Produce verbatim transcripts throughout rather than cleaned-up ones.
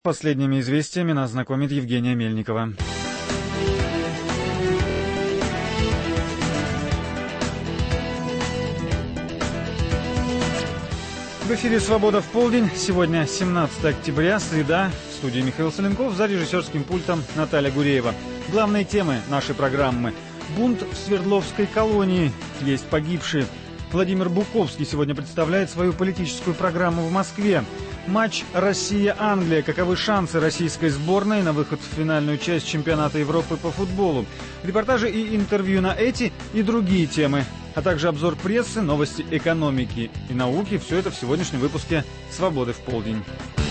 Последними известиями нас знакомит Евгения Мельникова. В эфире «Свобода в полдень». Сегодня семнадцатое октября, среда. В студии Михаил Соленков, за режиссерским пультом Наталья Гуреева. Главные темы нашей программы. Бунт в Свердловской колонии. Есть погибшие. Владимир Буковский сегодня представляет свою политическую программу в Москве. Матч Россия-Англия. Каковы шансы российской сборной на выход в финальную часть чемпионата Европы по футболу? Репортажи и интервью на эти и другие темы, а также обзор прессы, новости экономики и науки. Все это в сегодняшнем выпуске «Свободы в полдень».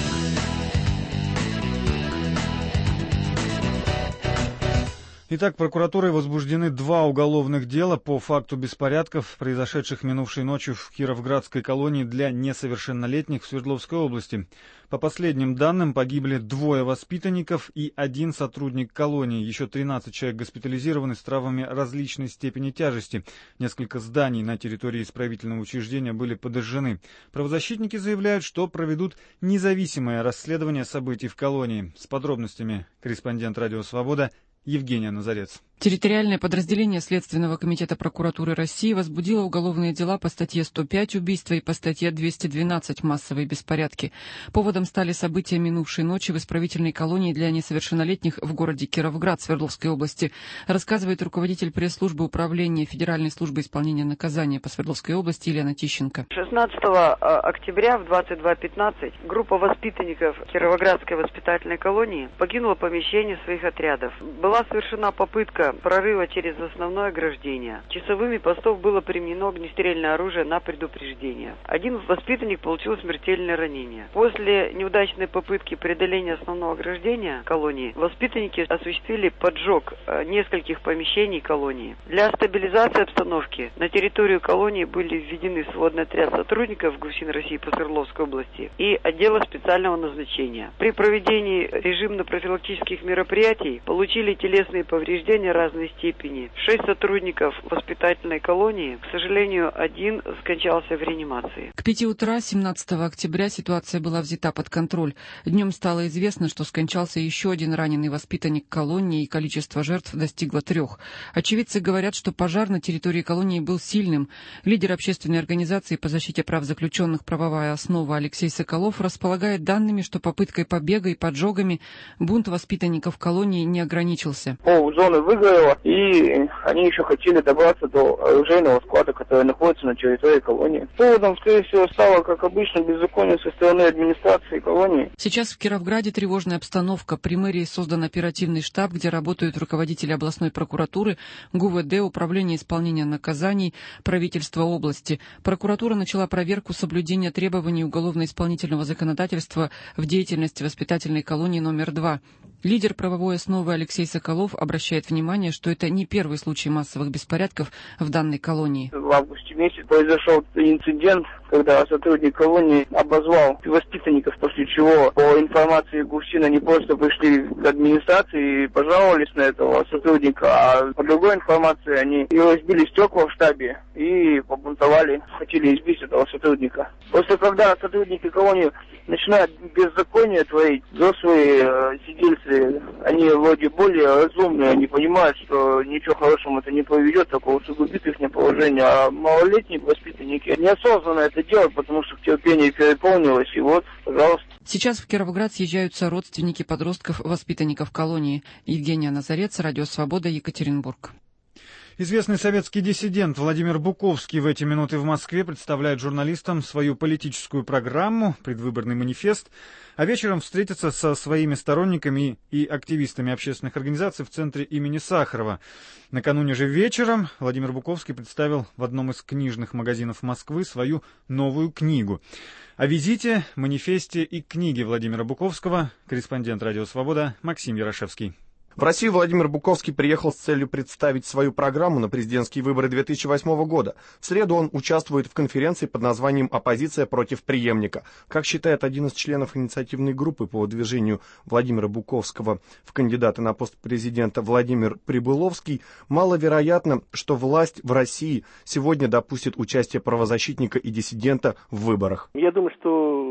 Итак, прокуратурой возбуждены два уголовных дела по факту беспорядков, произошедших минувшей ночью в Кировградской колонии для несовершеннолетних в Свердловской области. По последним данным, погибли двое воспитанников и один сотрудник колонии. Еще тринадцать человек госпитализированы с травмами различной степени тяжести. Несколько зданий на территории исправительного учреждения были подожжены. Правозащитники заявляют, что проведут независимое расследование событий в колонии. С подробностями корреспондент «Радио Свобода» Евгения Назарец. Территориальное подразделение Следственного комитета прокуратуры России возбудило уголовные дела по статье сто пять «Убийство» и по статье двести двенадцать «Массовые беспорядки». Поводом стали события минувшей ночи в исправительной колонии для несовершеннолетних в городе Кировград Свердловской области, рассказывает руководитель пресс-службы управления Федеральной службы исполнения наказания по Свердловской области Елена Тищенко. шестнадцатого октября в двадцать два пятнадцать группа воспитанников Кировоградской воспитательной колонии покинула помещение своих отрядов. Была совершена попытка прорыва через основное ограждение. Часовыми постов было применено огнестрельное оружие на предупреждение. Один воспитанник получил смертельное ранение. После неудачной попытки преодоления основного ограждения колонии, воспитанники осуществили поджог нескольких помещений колонии. Для стабилизации обстановки на территорию колонии были введены сводный отряд сотрудников ГУСИН России по Свердловской области и отдела специального назначения. При проведении режимно-профилактических мероприятий получили телесные повреждения разной степени. Шесть сотрудников воспитательной колонии, к сожалению, один скончался в реанимации. К пяти утра семнадцатого октября ситуация была взята под контроль. Днем стало известно, что скончался еще один раненый воспитанник колонии, и количество жертв достигло трех. Очевидцы говорят, что пожар на территории колонии был сильным. Лидер общественной организации по защите прав заключенных «Правовая основа» Алексей Соколов располагает данными, что попыткой побега и поджогами бунт воспитанников колонии не ограничился. Пол зоны выгорело, и они еще хотели добраться до оружейного склада, который находится на территории колонии. Поводом, скорее всего, стало, как обычно, беззаконие со стороны администрации колонии. Сейчас в Кировграде тревожная обстановка. При мэрии создан оперативный штаб, где работают руководители областной прокуратуры, ГУВД, Управление исполнения наказаний, правительства области. Прокуратура начала проверку соблюдения требований уголовно-исполнительного законодательства в деятельности воспитательной колонии номер два. Лидер правовой основы Алексей Соколов обращает внимание, что это не первый случай массовых беспорядков в данной колонии. В августе месяце произошел инцидент, когда сотрудник колонии обозвал воспитанников, после чего, по информации ГУСИН, они просто пришли к администрации и пожаловались на этого сотрудника, а по другой информации они и разбили стекла в штабе и побунтовали, хотели избить этого сотрудника. Просто когда сотрудники колонии начинают беззаконие творить, взрослые э, сидельцы, они вроде более разумные, они понимают, что ничего хорошего это не поведет, только усугубит их положение, а малолетние воспитанники неосознанно это делают, потому что терпение переполнилось, и вот, пожалуйста. Сейчас в Кировград съезжаются родственники подростков, воспитанников колонии. Евгения Назарец, Радио Свобода, Екатеринбург. Известный советский диссидент Владимир Буковский в эти минуты в Москве представляет журналистам свою политическую программу, предвыборный манифест, а вечером встретится со своими сторонниками и активистами общественных организаций в центре имени Сахарова. Накануне же вечером Владимир Буковский представил в одном из книжных магазинов Москвы свою новую книгу. О визите, манифесте и книге Владимира Буковского корреспондент «Радио Свобода» Максим Ярошевский. В Россию Владимир Буковский приехал с целью представить свою программу на президентские выборы две тысячи восьмого года. В среду он участвует в конференции под названием «Оппозиция против преемника». Как считает один из членов инициативной группы по выдвижению Владимира Буковского в кандидаты на пост президента Владимир Прибыловский, маловероятно, что власть в России сегодня допустит участие правозащитника и диссидента в выборах. Я думаю, что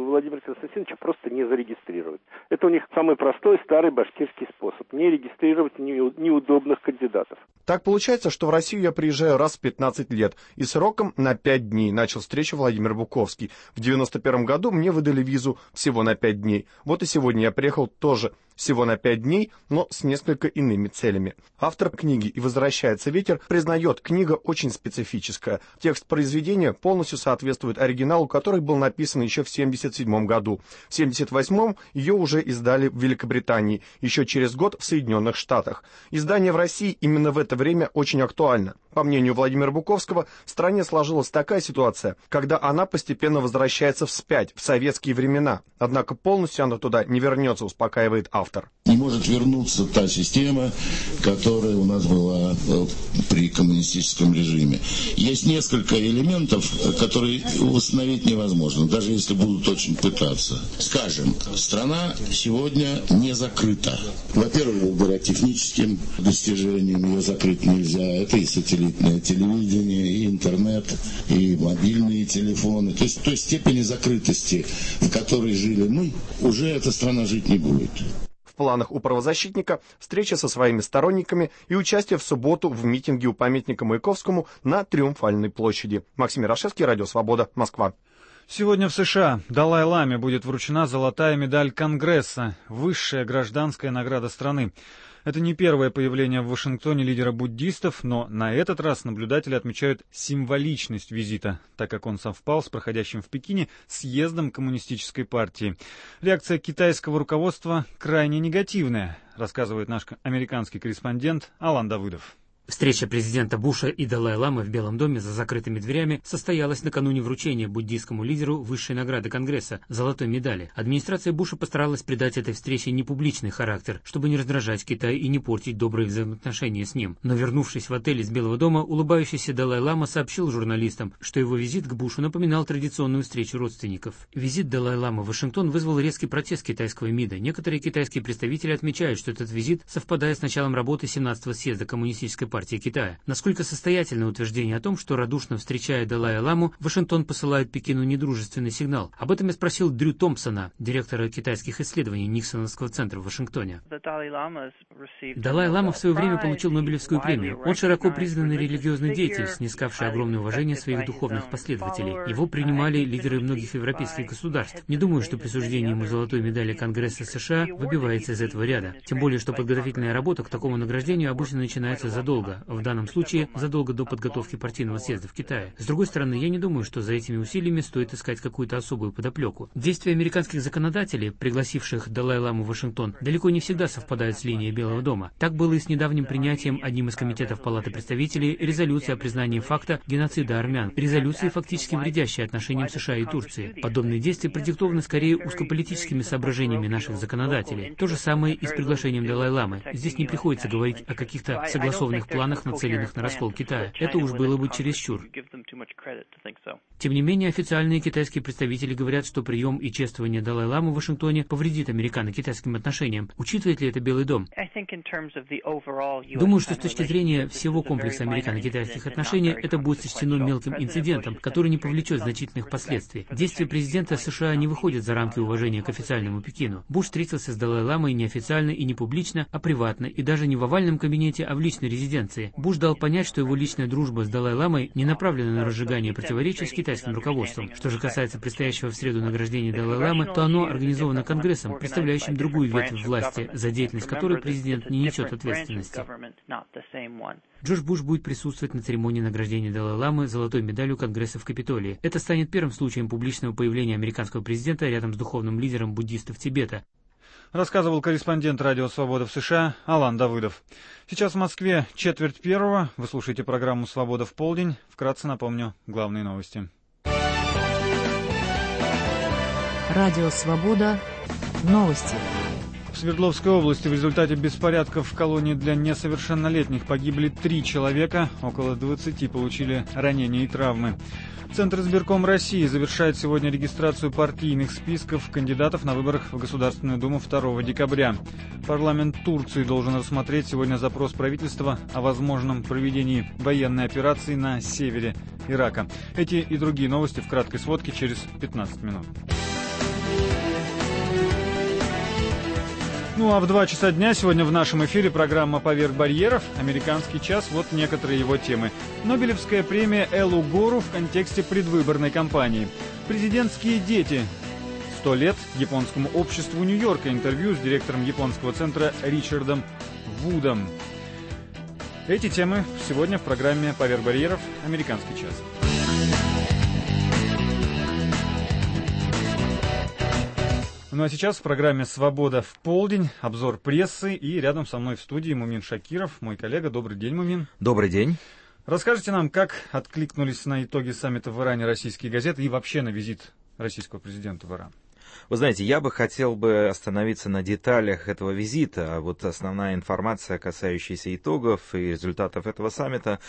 Владимира Константиновича просто не зарегистрировать. Это у них самый простой, старый башкирский способ. Не регистрировать неудобных кандидатов. Так получается, что в Россию я приезжаю раз в пятнадцать лет, и сроком на пять дней, начал встречу Владимир Буковский. В девяносто первом году мне выдали визу всего на пять дней. Вот и сегодня я приехал тоже всего на пять дней, но с несколько иными целями. Автор книги «И возвращается ветер» признает, книга очень специфическая. Текст произведения полностью соответствует оригиналу, который был написан еще в семьдесят седьмом году. В семьдесят восьмом ее уже издали в Великобритании, еще через год в Соединенных Штатах. Издание в России именно в это время очень актуально. По мнению Владимира Буковского, в стране сложилась такая ситуация, когда она постепенно возвращается вспять, в советские времена. Однако полностью она туда не вернется, успокаивает автор. Не может вернуться та система, которая у нас была при коммунистическом режиме. Есть несколько элементов, которые восстановить невозможно, даже если будут очень пытаться. Скажем, страна сегодня не закрыта. Во-первых, благодаря техническим достижениям ее закрыть нельзя. Это и сателлитное телевидение, и интернет, и мобильные телефоны. То есть в той степени закрытости, в которой жили мы, уже эта страна жить не будет. В планах у правозащитника встреча со своими сторонниками и участие в субботу в митинге у памятника Маяковскому на Триумфальной площади. Максим Ярошевский, Радио Свобода, Москва. Сегодня в США Далай-ламе будет вручена золотая медаль Конгресса, высшая гражданская награда страны. Это не первое появление в Вашингтоне лидера буддистов, но на этот раз наблюдатели отмечают символичность визита, так как он совпал с проходящим в Пекине съездом Коммунистической партии. Реакция китайского руководства крайне негативная, рассказывает наш американский корреспондент Алан Давыдов. Встреча президента Буша и Далай-ламы в Белом доме за закрытыми дверями состоялась накануне вручения буддийскому лидеру высшей награды Конгресса – золотой медали. Администрация Буша постаралась придать этой встрече непубличный характер, чтобы не раздражать Китай и не портить добрые взаимоотношения с ним. Но вернувшись в отель из Белого дома, улыбающийся Далай-лама сообщил журналистам, что его визит к Бушу напоминал традиционную встречу родственников. Визит Далай-ламы в Вашингтон вызвал резкий протест китайского МИДа. Некоторые китайские представители отмечают, что этот визит совпадает с началом работы семнадцатого съезда Коммунистической партии Китая. Насколько состоятельно утверждение о том, что радушно встречая Далай-ламу, Вашингтон посылает Пекину недружественный сигнал? Об этом я спросил Дрю Томпсона, директора китайских исследований Никсоновского центра в Вашингтоне. Далай-лама в свое время получил Нобелевскую премию. Он широко признанный религиозный деятель, снискавший огромное уважение своих духовных последователей. Его принимали лидеры многих европейских государств. Не думаю, что присуждение ему золотой медали Конгресса США выбивается из этого ряда. Тем более, что подготовительная работа к такому награждению обычно начинается задолго. В данном случае задолго до подготовки партийного съезда в Китае. С другой стороны, я не думаю, что за этими усилиями стоит искать какую-то особую подоплеку. Действия американских законодателей, пригласивших Далай-ламу в Вашингтон, далеко не всегда совпадают с линией Белого дома. Так было и с недавним принятием одним из комитетов Палаты представителей резолюции о признании факта геноцида армян, резолюции, фактически вредящей отношениям США и Турции. Подобные действия продиктованы скорее узкополитическими соображениями наших законодателей. То же самое и с приглашением Далай-ламы. Здесь не приходится говорить о каких-то согласованных планах, нацеленных на раскол Китая. Это уж было бы чересчур. Тем не менее, официальные китайские представители говорят, что прием и чествование Далай-ламы в Вашингтоне повредит американо-китайским отношениям. Учитывает ли это Белый дом? Думаю, что с точки зрения всего комплекса американо-китайских отношений, это будет сочтено мелким инцидентом, который не повлечет значительных последствий. Действия президента США не выходят за рамки уважения к официальному Пекину. Буш встретился с Далай-ламой неофициально и не публично, а приватно, и даже не в овальном кабинете, а в личной резиденции. Буш дал понять, что его личная дружба с Далай-ламой не направлена на разжигание противоречий с китайским руководством. Что же касается предстоящего в среду награждения Далай-ламы, то оно организовано Конгрессом, представляющим другую ветвь власти, за деятельность которой президент не несет ответственности. Джордж Буш будет присутствовать на церемонии награждения Далай-ламы золотой медалью Конгресса в Капитолии. Это станет первым случаем публичного появления американского президента рядом с духовным лидером буддистов Тибета. Рассказывал корреспондент Радио Свобода в США Алан Давыдов. Сейчас в Москве четверть первого. Вы слушаете программу «Свобода в полдень». Вкратце напомню главные новости. Радио Свобода. Новости. В Свердловской области в результате беспорядков в колонии для несовершеннолетних погибли три человека, около двадцати получили ранения и травмы. Центр избирком России завершает сегодня регистрацию партийных списков кандидатов на выборах в Государственную Думу второго декабря. Парламент Турции должен рассмотреть сегодня запрос правительства о возможном проведении военной операции на севере Ирака. Эти и другие новости в краткой сводке через пятнадцать минут. Ну а в два часа дня сегодня в нашем эфире программа «Поверх барьеров», «Американский час», вот некоторые его темы. Нобелевская премия Элу Гору в контексте предвыборной кампании. Президентские дети. Сто лет японскому обществу Нью-Йорка. Интервью с директором японского центра Ричардом Вудом. Эти темы сегодня в программе «Поверх барьеров», «Американский час». Ну а сейчас в программе «Свобода в полдень», обзор прессы, и рядом со мной в студии Мумин Шакиров, мой коллега. Добрый день, Мумин. Добрый день. Расскажите нам, как откликнулись на итоги саммита в Иране российские газеты и вообще на визит российского президента в Иран? Вы знаете, я бы хотел бы остановиться на деталях этого визита, а вот основная информация, касающаяся итогов и результатов этого саммита,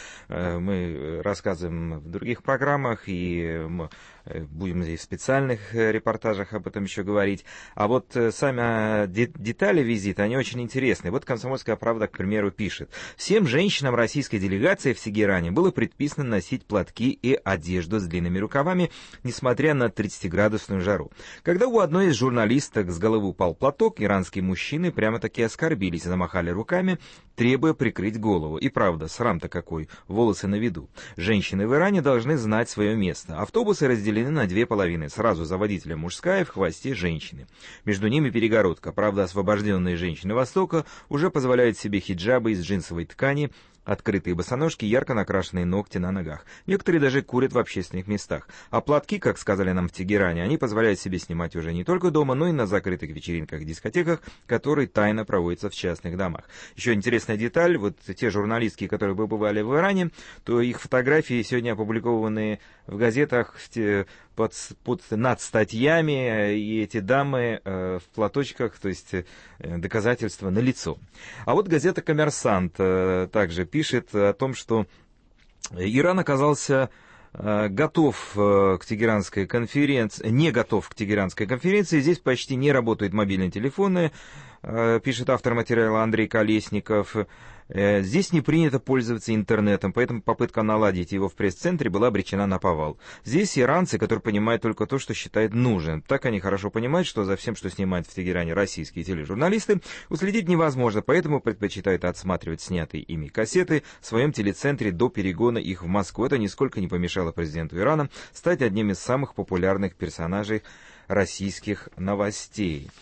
мы рассказываем в других программах, и мы будем здесь в специальных репортажах об этом еще говорить. А вот сами детали визита, они очень интересны. Вот «Комсомольская правда», к примеру, пишет: «Всем женщинам российской делегации в Тегеране было предписано носить платки и одежду с длинными рукавами, несмотря на тридцатиградусную жару. Когда у одной из журналисток с головы упал платок, иранские мужчины прямо-таки оскорбились и замахали руками, требуя прикрыть голову. И правда, срам-то какой, волосы на виду. Женщины в Иране должны знать свое место. Автобусы разделены на две половины. Сразу за водителем мужская, в хвосте женщины. Между ними перегородка. Правда, освобожденные женщины Востока уже позволяют себе хиджабы из джинсовой ткани, открытые босоножки, ярко накрашенные ногти на ногах. Некоторые даже курят в общественных местах. А платки, как сказали нам в Тегеране, они позволяют себе снимать уже не только дома, но и на закрытых вечеринках, дискотеках, которые тайно проводятся в частных домах. Еще интересная деталь, вот те журналистки, которые побывали в Иране, то их фотографии сегодня опубликованы в газетах под, под, над статьями, и эти дамы э, в платочках, то есть э, доказательства налицо. А вот газета «Коммерсант» э, также пишет о том, что Иран оказался э, готов э, к Тегеранской конференции, не готов к Тегеранской конференции. Здесь почти не работают мобильные телефоны, э, пишет автор материала Андрей Колесников. Э, здесь не принято пользоваться интернетом, поэтому попытка наладить его в пресс-центре была обречена на повал. Здесь иранцы, которые понимают только то, что считают нужным. Так они хорошо понимают, что за всем, что снимают в Тегеране российские тележурналисты, уследить невозможно, поэтому предпочитают отсматривать снятые ими кассеты в своем телецентре до перегона их в Москву. Это нисколько не помешало президенту Ирана стать одним из самых популярных персонажей российских новостей.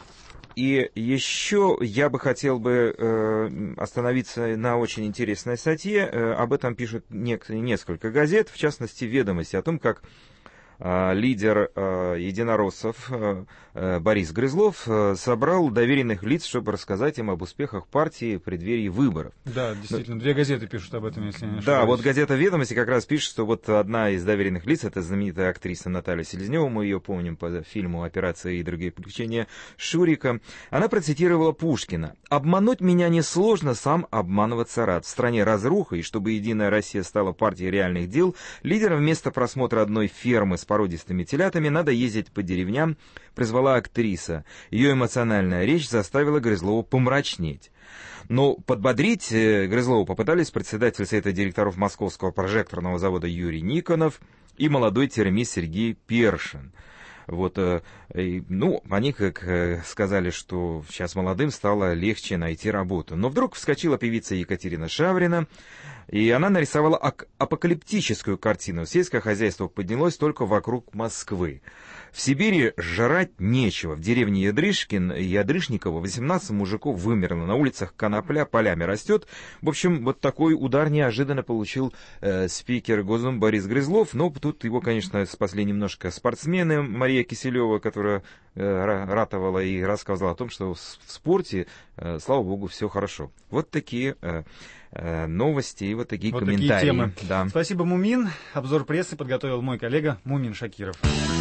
И еще я бы хотел бы э, остановиться на очень интересной статье. Э, об этом пишут не, несколько газет, в частности «Ведомости», о том, как э, лидер э, единороссов э, Борис Грызлов э, собрал доверенных лиц, чтобы рассказать им об успехах партии в преддверии выборов. Да, действительно, две газеты пишут об этом, если не ошибаюсь. Да, вот газета «Ведомости» как раз пишет, что вот одна из доверенных лиц, это знаменитая актриса Наталья Селезнева, мы ее помним по фильму «Операция и другие приключения Шурика», она процитировала Пушкина: «Обмануть меня несложно, сам обманываться рад. В стране разруха, и чтобы Единая Россия стала партией реальных дел, лидерам вместо просмотра одной фермы с породистыми телятами надо ездить по деревням», призвала актриса. Ее эмоциональная речь заставила Грызлова помрачнеть. Но подбодрить Грызлова попытались председатель совета директоров Московского прожекторного завода Юрий Никонов и молодой термист Сергей Першин. Вот, ну, они как сказали, что сейчас молодым стало легче найти работу. Но вдруг вскочила певица Екатерина Шаврина, и она нарисовала апокалиптическую картину. Сельское хозяйство поднялось только вокруг Москвы. В Сибири жрать нечего. В деревне Ядрышкин и Ядрышниково восемнадцать мужиков вымерло. На улицах конопля полями растет. В общем, вот такой удар неожиданно получил э, спикер Госдумы Борис Грызлов. Но тут его, конечно, спасли немножко спортсмены. Мария Киселева, которая э, ратовала и рассказывала о том, что в спорте, э, слава богу, все хорошо. Вот такие э, э, новости и вот такие вот комментарии. Такие темы. Да. Спасибо, Мумин. Обзор прессы подготовил мой коллега Мумин Шакиров.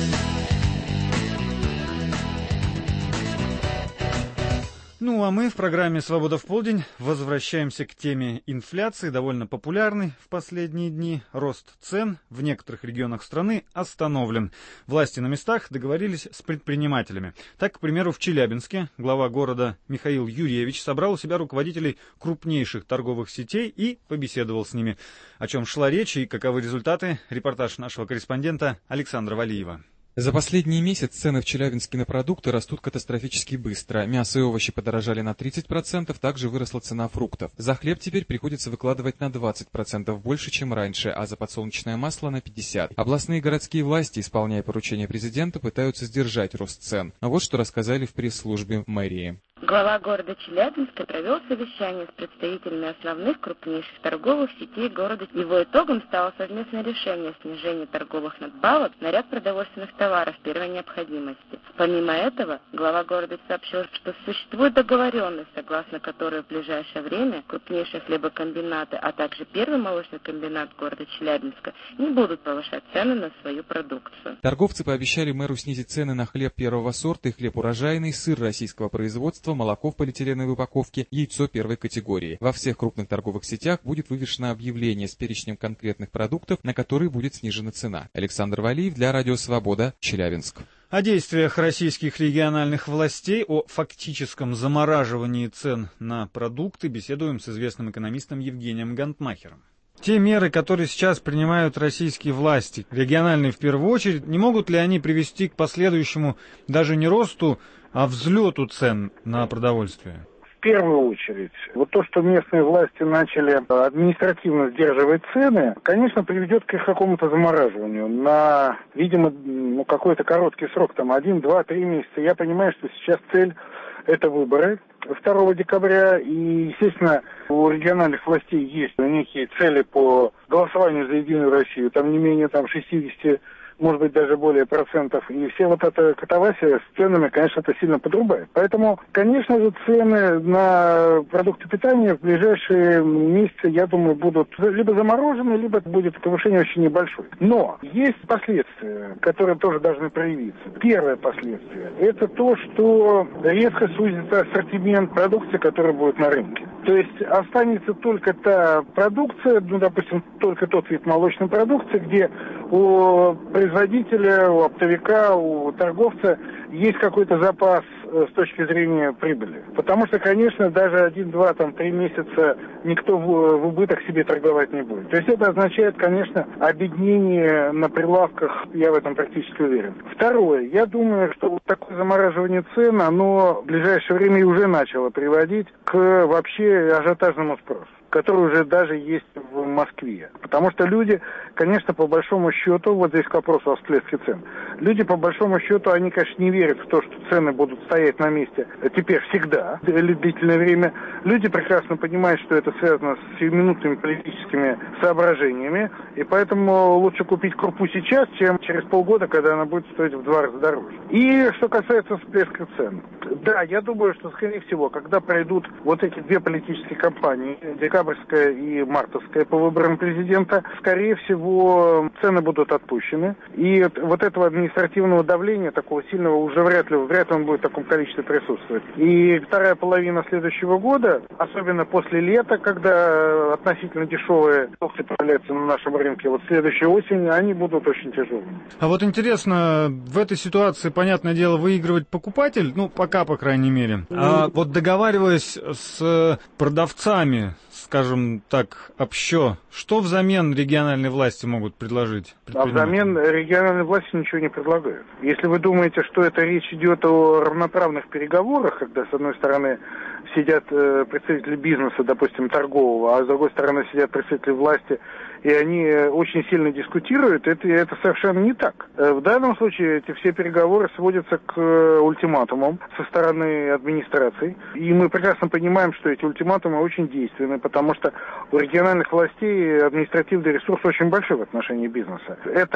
Ну, а мы в программе «Свобода в полдень» возвращаемся к теме инфляции, довольно популярной в последние дни. Рост цен в некоторых регионах страны остановлен. Власти на местах договорились с предпринимателями. Так, к примеру, в Челябинске глава города Михаил Юрьевич собрал у себя руководителей крупнейших торговых сетей и побеседовал с ними. О чем шла речь и каковы результаты, репортаж нашего корреспондента Александра Валиева. За последний месяц цены в Челябинске на продукты растут катастрофически быстро. Мясо и овощи подорожали на тридцать процентов, также выросла цена фруктов. За хлеб теперь приходится выкладывать на двадцать процентов больше, чем раньше, а за подсолнечное масло на пятьдесят процентов. Областные и городские власти, исполняя поручения президента, пытаются сдержать рост цен. А вот что рассказали в пресс-службе мэрии. Глава города Челябинска провел совещание с представителями основных крупнейших торговых сетей города. Его итогом стало совместное решение о снижении торговых надбавок на ряд продовольственных товаров первой необходимости. Помимо этого, глава города сообщил, что существует договоренность, согласно которой в ближайшее время крупнейшие хлебокомбинаты, а также первый молочный комбинат города Челябинска не будут повышать цены на свою продукцию. Торговцы пообещали мэру снизить цены на хлеб первого сорта и хлеб урожайный, сыр российского производства, молоко в полиэтиленовой упаковке, яйцо первой категории. Во всех крупных торговых сетях будет вывешено объявление с перечнем конкретных продуктов, на которые будет снижена цена. Александр Валиев для Радио Свобода, Челябинск. О действиях российских региональных властей, о фактическом замораживании цен на продукты беседуем с известным экономистом Евгением Гантмахером. Те меры, которые сейчас принимают российские власти, региональные в первую очередь, не могут ли они привести к последующему даже не росту, а взлету цен на продовольствие? В первую очередь, вот то, что местные власти начали административно сдерживать цены, конечно, приведет к их какому-то замораживанию на, видимо, ну, какой-то короткий срок, там, один, два, три месяца. Я понимаю, что сейчас цель – это выборы второго декабря, и, естественно, у региональных властей есть некие цели по голосованию за Единую Россию, там не менее там шестьдесят, может быть, даже более процентов. И все вот эта катавасия с ценами, конечно, это сильно подрубает. Поэтому, конечно же, цены на продукты питания в ближайшие месяцы, я думаю, будут либо заморожены, либо будет повышение очень небольшое. Но есть последствия, которые тоже должны проявиться. Первое последствие – это то, что резко сузится ассортимент продукции, которая будет на рынке. То есть останется только та продукция, ну, допустим, только тот вид молочной продукции, где у производителя, у оптовика, у торговца есть какой-то запас с точки зрения прибыли. Потому что, конечно, даже один, два, там, три месяца никто в, в убыток себе торговать не будет. То есть это означает, конечно, обеднение на прилавках, я в этом практически уверен. Второе, я думаю, что вот такое замораживание цен, оно в ближайшее время уже начало приводить к вообще ажиотажному спросу, который уже даже есть в Москве. Потому что люди, конечно, по большому счету, вот здесь к вопросу о всплеске цен, люди, по большому счету, они, конечно, не верят в то, что цены будут стоять на месте теперь всегда, длительное время. Люди прекрасно понимают, что это связано с сиюминутными политическими соображениями, и поэтому лучше купить крупу сейчас, чем через полгода, когда она будет стоить в два раза дороже. И что касается всплеска цен. Да, я думаю, что, скорее всего, когда пройдут вот эти две политические кампании, декабрьская и мартовская по выборам президента, скорее всего, цены будут отпущены. И вот этого административного давления, такого сильного, уже вряд ли, вряд ли он будет в таком количестве присутствовать. И вторая половина следующего года, особенно после лета, когда относительно дешевые продукты появляются на нашем рынке, вот следующей осенью, они будут очень тяжелыми. А вот интересно, в этой ситуации, понятное дело, выигрывать покупатель, ну, пока, по крайней мере. А вот договариваясь с продавцами, скажем так, общо, что взамен региональные власти могут предложить? А взамен региональные власти ничего не предлагают. Если вы думаете, что это речь идет о равноправных переговорах, когда, с одной стороны, сидят э, представители бизнеса, допустим, торгового, а с другой стороны сидят представители власти, и они очень сильно дискутируют, это, это совершенно не так. В данном случае эти все переговоры сводятся к ультиматумам со стороны администрации, и мы прекрасно понимаем, что эти ультиматумы очень действенны, потому что у региональных властей административный ресурс очень большой в отношении бизнеса. Это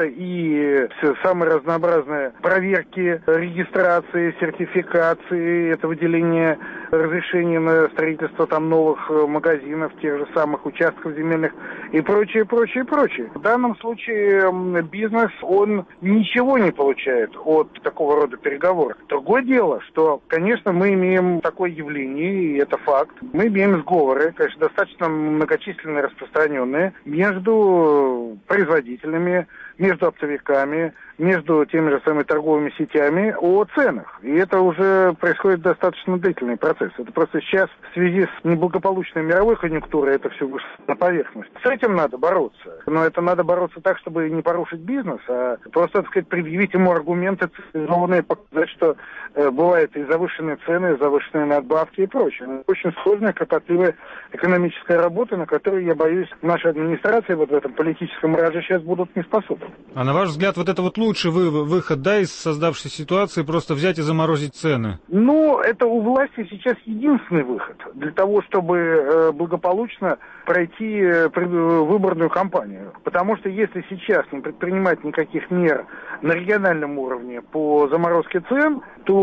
и самые разнообразные проверки, регистрации, сертификации, это выделение разрешений на строительство там новых магазинов, тех же самых участков земельных и прочее, прочее, прочее. В данном случае бизнес, он ничего не получает от такого рода переговоров. Другое дело, что, конечно, мы имеем такое явление, и это факт. Мы имеем сговоры, конечно, достаточно многочисленные, распространенные, между производителями, между оптовиками, между теми же самыми торговыми сетями о ценах. И это уже происходит достаточно длительный процесс. Это просто сейчас в связи с неблагополучной мировой конъюнктурой это все вышло на поверхность. С этим надо бороться. Но это надо бороться так, чтобы не порушить бизнес, а просто, так сказать, предъявить ему аргументы цивилизованные, показать, что э, бывают и завышенные цены, и завышенные надбавки и прочее. Очень сложная, кропотливая экономическая работа, на которую, я боюсь, наша администрация вот в этом политическом мраже сейчас будут не способны. А на ваш взгляд, вот это вот лучший вы, выход, да, из создавшейся ситуации, просто взять и заморозить цены? Ну, это у власти сейчас единственный выход для того, чтобы э, благополучно пройти э, выборную кампанию. Потому что если сейчас не предпринимать никаких мер на региональном уровне по заморозке цен,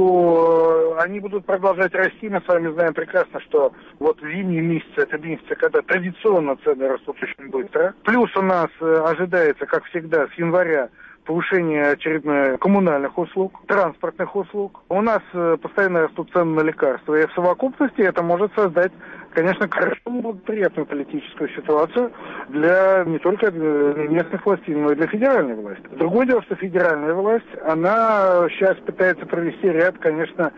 то э, они будут продолжать расти. Мы с вами знаем прекрасно, что вот зимние месяцы, это месяцы, когда традиционно цены растут очень быстро. Плюс у нас э, ожидается, как всегда, с января повышение очередное коммунальных услуг, транспортных услуг. У нас э, постоянно растут цены на лекарства, и в совокупности это может создать, конечно, крайне благоприятную политическую ситуацию для не только местных властей, но и для федеральной власти. Другое дело, что федеральная власть, она сейчас пытается провести ряд, конечно,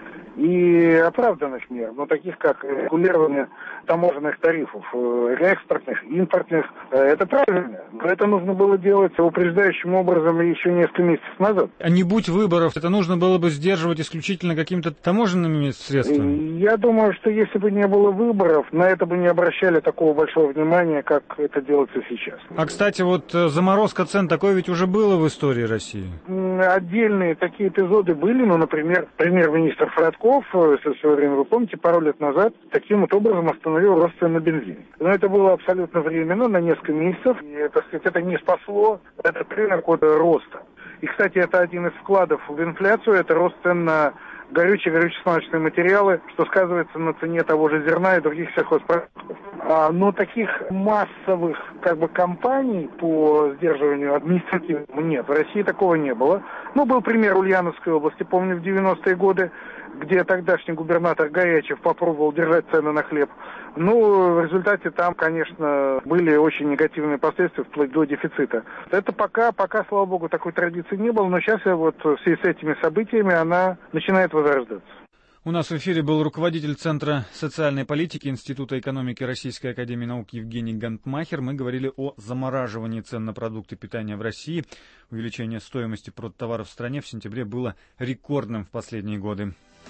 и оправданных мер, но таких как регулирование таможенных тарифов, экспортных, импортных, это правильно. Но это нужно было делать упреждающим образом еще несколько месяцев назад. А не будь выборов, это нужно было бы сдерживать исключительно какими-то таможенными средствами? Я думаю, что если бы не было выборов, на это бы не обращали такого большого внимания, как это делается сейчас. А, кстати, вот заморозка цен, такое ведь уже было в истории России? Отдельные такие эпизоды были, ну, например, премьер-министр Фродков, если в свое время, вы помните, пару лет назад таким вот образом остановил рост цен на бензин. Но это было абсолютно временно, на несколько месяцев, и, так сказать, это не спасло этот рынок от роста. И, кстати, это один из вкладов в инфляцию, это рост цен на горючие, горюче-смазочные материалы, что сказывается на цене того же зерна и других сельхозпродуктов. А, но таких массовых как бы кампаний по сдерживанию административному нет. В России такого не было. Ну, был пример Ульяновской области, помню, в девяностые годы, где тогдашний губернатор Гаячев попробовал держать цены на хлеб. Ну, в результате там, конечно, были очень негативные последствия, вплоть до дефицита. Это пока, пока, слава богу, такой традиции не было, но сейчас вот в связи с этими событиями она начинает возрождаться. У нас в эфире был руководитель Центра социальной политики Института экономики Российской академии наук Евгений Гантмахер. Мы говорили о замораживании цен на продукты питания в России. Увеличение стоимости продтоваров в стране в сентябре было рекордным в последние годы.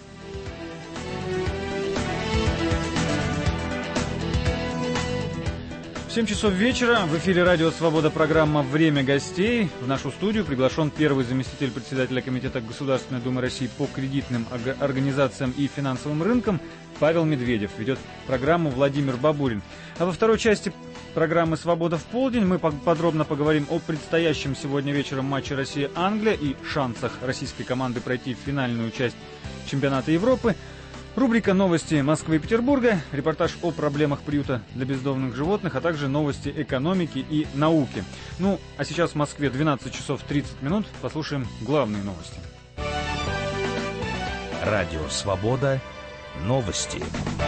семь часов вечера. В эфире радио «Свобода», программа «Время гостей». В нашу студию приглашен первый заместитель председателя Комитета Государственной Думы России по кредитным организациям и финансовым рынкам Павел Медведев. Ведет программу Владимир Бабурин. А во второй части программы «Свобода в полдень» мы подробно поговорим о предстоящем сегодня вечером матче Россия-Англия и шансах российской команды пройти в финальную часть чемпионата Европы. Рубрика «Новости Москвы и Петербурга», репортаж о проблемах приюта для бездомных животных, а также новости экономики и науки. Ну, а сейчас в Москве двенадцать часов тридцать минут. Послушаем главные новости. Радио «Свобода». Новости.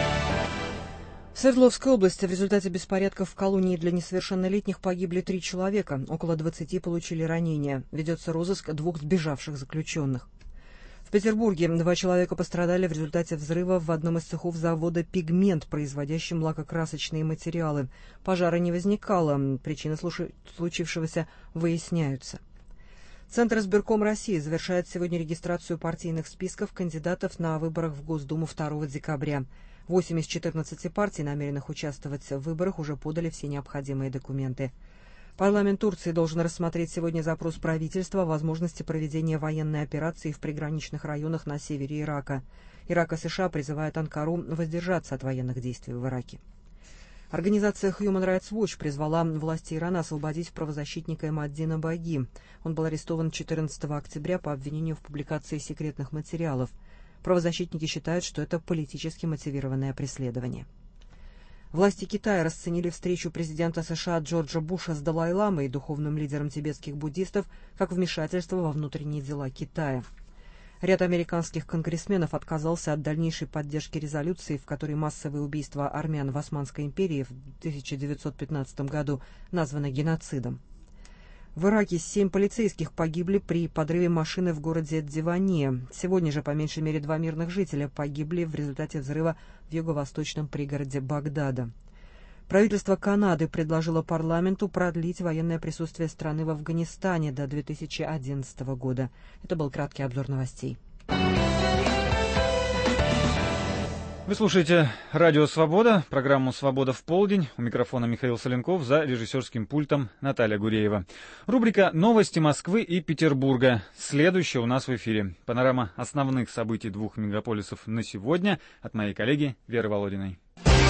В Свердловской области в результате беспорядков в колонии для несовершеннолетних погибли три человека, около двадцати получили ранения. Ведется розыск двух сбежавших заключенных. В Петербурге два человека пострадали в результате взрыва в одном из цехов завода «Пигмент», производящем лакокрасочные материалы. Пожара не возникало, причины случившегося выясняются. Центр избирком России завершает сегодня регистрацию партийных списков кандидатов на выборах в Госдуму второго декабря. Восемь из четырнадцати партий, намеренных участвовать в выборах, уже подали все необходимые документы. Парламент Турции должен рассмотреть сегодня запрос правительства о возможности проведения военной операции в приграничных районах на севере Ирака. Ирак и США призывают Анкару воздержаться от военных действий в Ираке. Организация Human Rights Watch призвала власти Ирана освободить правозащитника Эмаддина Баги. Он был арестован четырнадцатого октября по обвинению в публикации секретных материалов. Правозащитники считают, что это политически мотивированное преследование. Власти Китая расценили встречу президента США Джорджа Буша с Далай-ламой и духовным лидером тибетских буддистов как вмешательство во внутренние дела Китая. Ряд американских конгрессменов отказался от дальнейшей поддержки резолюции, в которой массовые убийства армян в Османской империи в тысяча девятьсот пятнадцатом году названы геноцидом. В Ираке семь полицейских погибли при подрыве машины в городе Диване. Сегодня же по меньшей мере два мирных жителя погибли в результате взрыва в юго-восточном пригороде Багдада. Правительство Канады предложило парламенту продлить военное присутствие страны в Афганистане до две тысячи одиннадцатого года. Это был краткий обзор новостей. Вы слушаете «Радио Свобода», программу «Свобода в полдень». У микрофона Михаил Соленков, за режиссерским пультом Наталья Гуреева. Рубрика «Новости Москвы и Петербурга». Следующая у нас в эфире. Панорама основных событий двух мегаполисов на сегодня от моей коллеги Веры Володиной.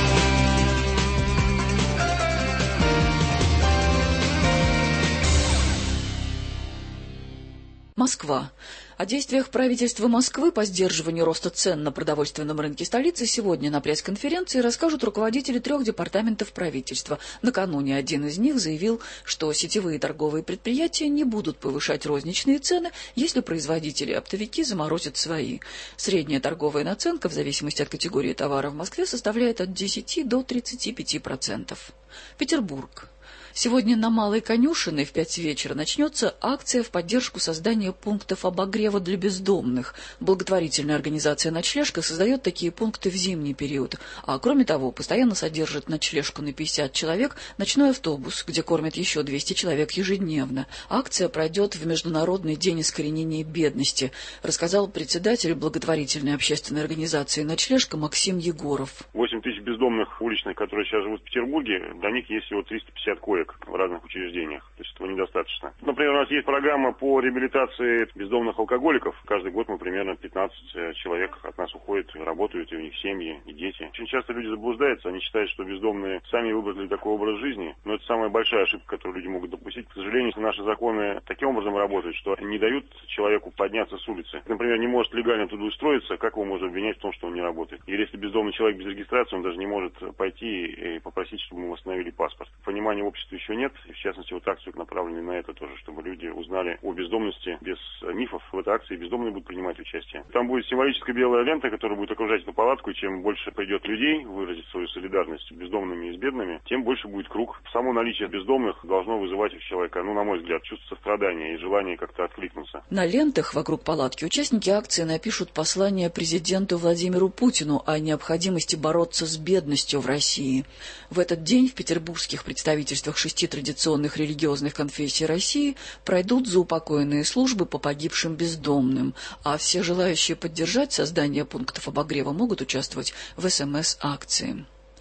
Москва. О действиях правительства Москвы по сдерживанию роста цен на продовольственном рынке столицы сегодня на пресс-конференции расскажут руководители трех департаментов правительства. Накануне один из них заявил, что сетевые торговые предприятия не будут повышать розничные цены, если производители и оптовики заморозят свои. Средняя торговая наценка в зависимости от категории товара в Москве составляет от десяти до тридцати пяти процентов. Петербург. Сегодня на Малой Конюшиной в пять вечера начнется акция в поддержку создания пунктов обогрева для бездомных. Благотворительная организация «Ночлежка» создает такие пункты в зимний период. А кроме того, постоянно содержит ночлежку на пятьдесят человек ночной автобус, где кормят еще двести человек ежедневно. Акция пройдет в Международный день искоренения бедности, рассказал председатель благотворительной общественной организации «Ночлежка» Максим Егоров. восемь тысяч бездомных уличных, которые сейчас живут в Петербурге, до них есть всего триста пятьдесят коек в разных учреждениях. То есть этого недостаточно. Например, у нас есть программа по реабилитации бездомных алкоголиков. Каждый год мы примерно пятнадцать человек от нас уходят, работают, и у них семьи, и дети. Очень часто люди заблуждаются, они считают, что бездомные сами выбрали такой образ жизни. Но это самая большая ошибка, которую люди могут допустить. К сожалению, наши законы таким образом работают, что не дают человеку подняться с улицы. Например, не может легально туда устроиться, как его можно обвинять в том, что он не работает? Или если бездомный человек без регистрации, он даже не может пойти и попросить, чтобы ему восстановили паспорт. Понимания общества еще нет, и в частности вот акцию направлены на это тоже, чтобы люди узнали о бездомности без мифов. В этой акции бездомные будут принимать участие. Там будет символическая белая лента, которая будет окружать эту палатку, и чем больше придет людей выразить свою солидарность с бездомными и с бедными, тем больше будет круг. Само наличие бездомных должно вызывать у человека, ну, на мой взгляд, чувство сострадания и желание как-то откликнуться. На лентах вокруг палатки участники акции напишут послание президенту Владимиру Путину о необходимости бороться с бедностью в России. В этот день в петербургских представительствах шести традиционных религиозных конфессий России пройдут заупокойные службы по погибшим бездомным, а все желающие поддержать создание пунктов обогрева могут участвовать в эс эм эс-акции.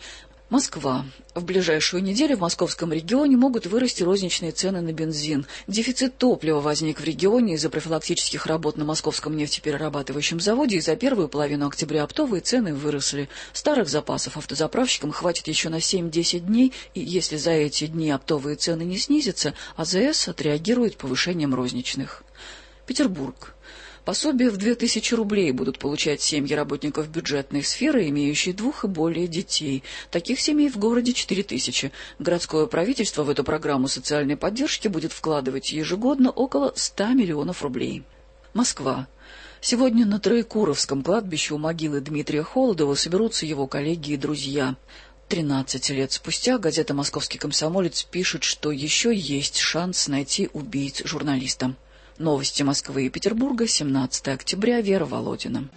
Москва. В ближайшую неделю в московском регионе могут вырасти розничные цены на бензин. Дефицит топлива возник в регионе из-за профилактических работ на московском нефтеперерабатывающем заводе, и за первую половину октября оптовые цены выросли. Старых запасов автозаправщикам хватит еще на семь-десять дней, и если за эти дни оптовые цены не снизятся, а зэ эс отреагирует повышением розничных. Петербург. Пособие в две тысячи рублей будут получать семьи работников бюджетной сферы, имеющие двух и более детей. Таких семей в городе четыре тысячи. Городское правительство в эту программу социальной поддержки будет вкладывать ежегодно около ста миллионов рублей. Москва. Сегодня на Троекуровском кладбище у могилы Дмитрия Холодова соберутся его коллеги и друзья. тринадцать лет спустя газета «Московский комсомолец» пишет, что еще есть шанс найти убийц журналиста. Новости Москвы и Петербурга, семнадцатого октября, Вера Володина.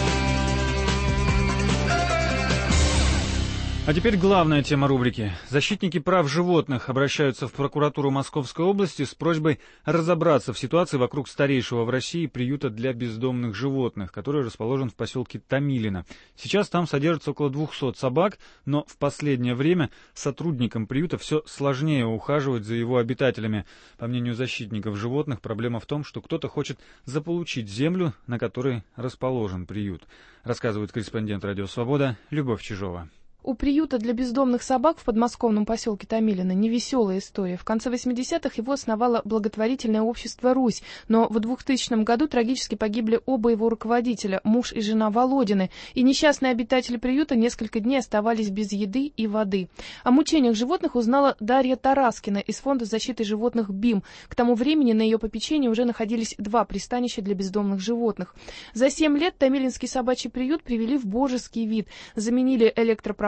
А теперь главная тема рубрики. Защитники прав животных обращаются в прокуратуру Московской области с просьбой разобраться в ситуации вокруг старейшего в России приюта для бездомных животных, который расположен в поселке Томилино. Сейчас там содержится около двухсот собак, но в последнее время сотрудникам приюта все сложнее ухаживать за его обитателями. По мнению защитников животных, проблема в том, что кто-то хочет заполучить землю, на которой расположен приют, рассказывает корреспондент «Радио Свобода» Любовь Чижова. У приюта для бездомных собак в подмосковном поселке Томилино невеселая история. В конце восьмидесятых его основало благотворительное общество «Русь», но в двухтысячном году трагически погибли оба его руководителя, муж и жена Володины, и несчастные обитатели приюта несколько дней оставались без еды и воды. О мучениях животных узнала Дарья Тараскина из Фонда защиты животных БИМ. К тому времени на ее попечении уже находились два пристанища для бездомных животных. За семь лет Томилинский собачий приют привели в божеский вид, заменили электропровод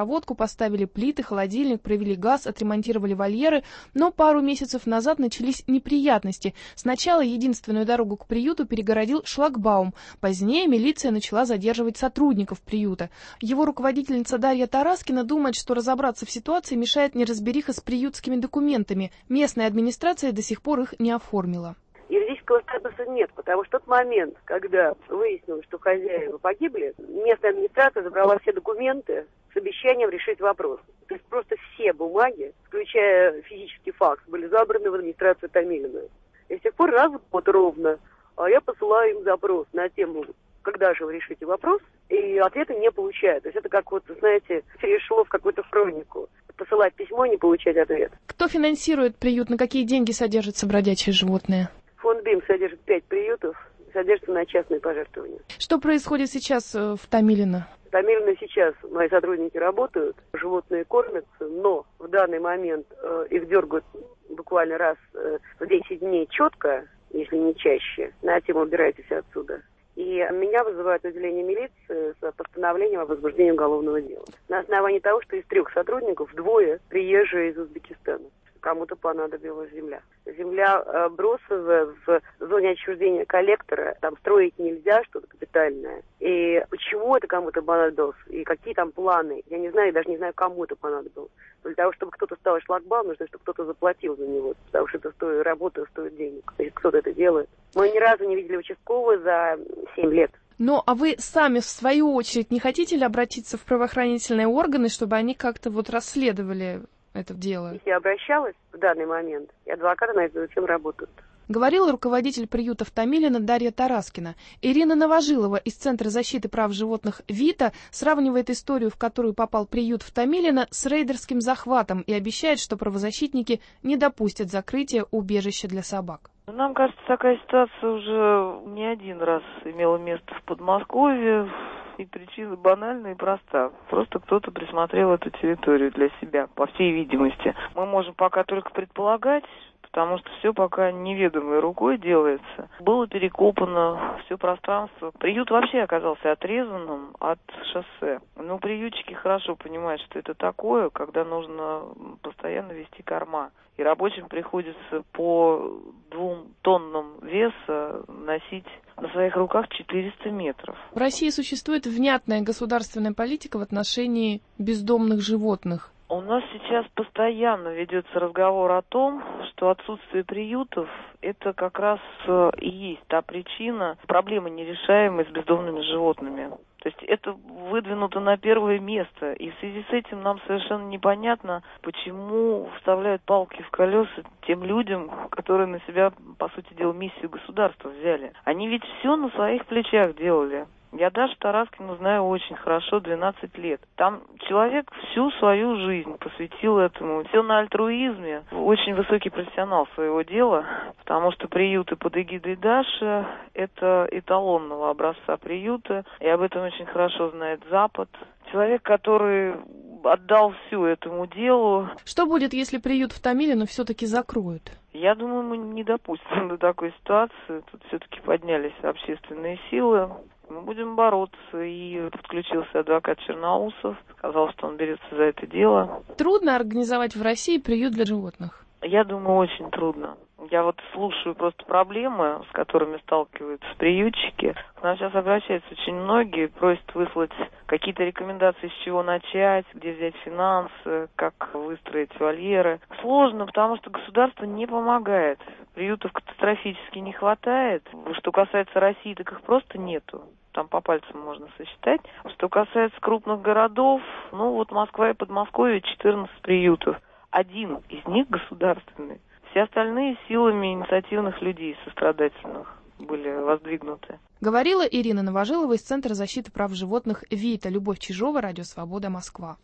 проводку, поставили плиты, холодильник, провели газ, отремонтировали вольеры, но пару месяцев назад начались неприятности. Сначала единственную дорогу к приюту перегородил шлагбаум. Позднее милиция начала задерживать сотрудников приюта. Его руководительница Дарья Тараскина думает, что разобраться в ситуации мешает неразбериха с приютскими документами. Местная администрация до сих пор их не оформила. Юридического статуса нет, потому что в тот момент, когда выяснилось, что хозяева погибли, местная администрация забрала все документы с обещанием решить вопрос. То есть просто все бумаги, включая физический факс, были забраны в администрацию Томилина. И с тех пор раз в год ровно а я посылаю им запрос на тему, когда же вы решите вопрос, и ответа не получаю. То есть это как вот, знаете, перешло в какую-то хронику. Посылать письмо и не получать ответ. Кто финансирует приют, на какие деньги содержатся бродячие животные? Фонд БИМ содержит пять приютов, содержится на частные пожертвования. Что происходит сейчас в Томилино? В Томилино сейчас мои сотрудники работают, животные кормятся, но в данный момент э, их дергают буквально раз э, в десять дней четко, если не чаще, на тему «убирайтесь отсюда». И меня вызывают в отделение милиции с постановлением о возбуждении уголовного дела. На основании того, что из трех сотрудников двое приезжие из Узбекистана. Кому-то понадобилась земля. Земля э, бросовая в зоне отчуждения коллектора, там строить нельзя, что-то капитальное. И почему это кому-то понадобилось, и какие там планы, я не знаю, даже не знаю, кому это понадобилось. Для того, чтобы кто-то ставил шлагбаум, нужно, чтобы кто-то заплатил за него, потому что это стоит, работа стоит денег, если кто-то это делает. Мы ни разу не видели участкового за семь лет. Ну, а вы сами, в свою очередь, не хотите ли обратиться в правоохранительные органы, чтобы они как-то вот расследовали это дело? Я обращалась в данный момент, и адвокаты на эту тему работают. Говорила руководитель приюта в Томилино Дарья Тараскина. Ирина Новожилова из Центра защиты прав животных «Вита» сравнивает историю, в которую попал приют в Томилино, с рейдерским захватом и обещает, что правозащитники не допустят закрытия убежища для собак. Нам кажется, такая ситуация уже не один раз имела место в Подмосковье. И причина банальна и проста. Просто кто-то присмотрел эту территорию для себя, по всей видимости. Мы можем пока только предполагать, потому что все пока неведомой рукой делается. Было перекопано все пространство. Приют вообще оказался отрезанным от шоссе. Но приютчики хорошо понимают, что это такое, когда нужно постоянно вести корма. И рабочим приходится по двум тоннам веса носить на своих руках четыреста метров. В России существует внятная государственная политика в отношении бездомных животных. У нас сейчас постоянно ведется разговор о том, что отсутствие приютов – это как раз и есть та причина проблемы, нерешаемой с бездомными животными. То есть это выдвинуто на первое место. И в связи с этим нам совершенно непонятно, почему вставляют палки в колеса тем людям, которые на себя, по сути дела, миссию государства взяли. Они ведь все на своих плечах делали. Я Дашу Тараскину знаю очень хорошо, двенадцать лет. Там человек всю свою жизнь посвятил этому. Все на альтруизме. Очень высокий профессионал своего дела, потому что приюты под эгидой Даши – это эталонного образца приюта, и об этом очень хорошо знает Запад. Человек, который отдал всю этому делу. Что будет, если приют в Томилино все-таки закроют? Я думаю, мы не допустим до такой ситуации. Тут все-таки поднялись общественные силы. Мы будем бороться, и подключился адвокат Черноусов, сказал, что он берется за это дело. Трудно организовать в России приют для животных? Я думаю, очень трудно. Я вот слушаю просто проблемы, с которыми сталкиваются приютчики. К нам сейчас обращаются очень многие, просят выслать какие-то рекомендации, с чего начать, где взять финансы, как выстроить вольеры. Сложно, потому что государство не помогает. Приютов катастрофически не хватает. Что касается России, так их просто нету. Там по пальцам можно сосчитать. Что касается крупных городов, ну вот Москва и Подмосковье, четырнадцать приютов. Один из них государственный. Все остальные силами инициативных людей сострадательных были воздвигнуты. Говорила Ирина Новожилова из Центра защиты прав животных «Вита». Любовь Чижова, Радио Свобода, Москва.